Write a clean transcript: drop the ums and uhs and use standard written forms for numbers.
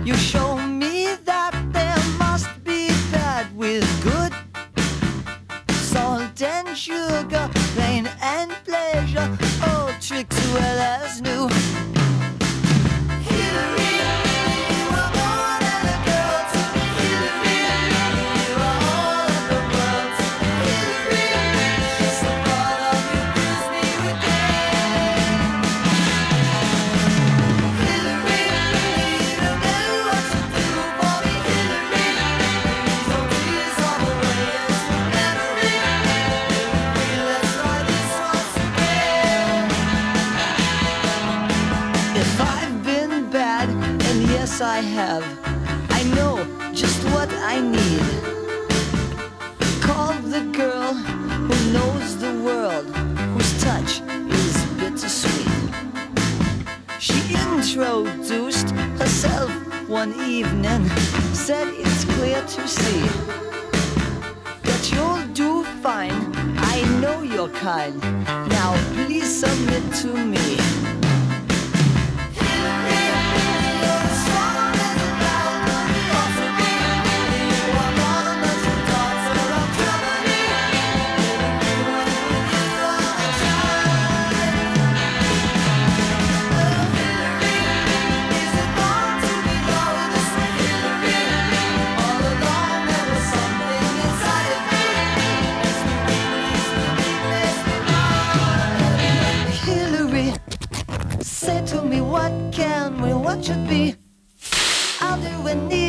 You show me that there must be bad with good. Salt and sugar, pain and pleasure, old tricks well as new. Hillary, you were born as a girl to be Hillary. You are all of the world to be Hillary. Just the thought of you fills me with pain. Hillary, you don't know what to do for me, Hillary. These old tears all the way into memory. Hillary, let's try this once again. If I've been bad, and yes I have, I know just what I need. Call the girl who knows the world, whose touch is bittersweet. She introduced herself one evening, said it's clear to see that you'll do fine. I know you're kind. Now please submit to me. Hillary, say to me, what can we, what should be? I'll do anything.